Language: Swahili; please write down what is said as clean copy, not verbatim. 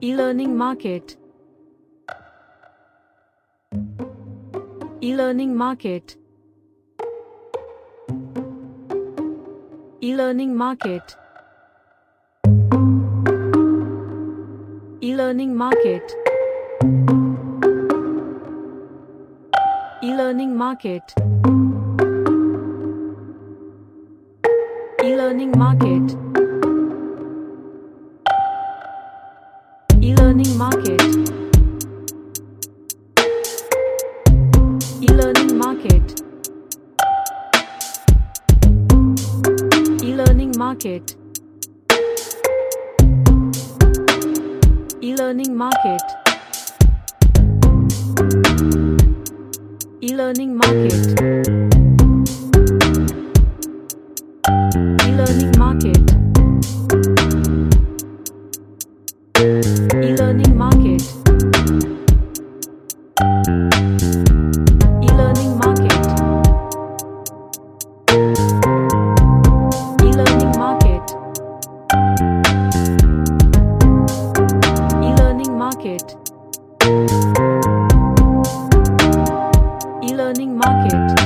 E-learning market. E-learning market. E-learning market. E-learning market. E-learning market. E-learning market. E-learning market. E-learning market. E-learning market. E-learning market. E-learning market. E-learning market. E-learning market. E-learning market. E-learning market. E-learning market. E-learning market.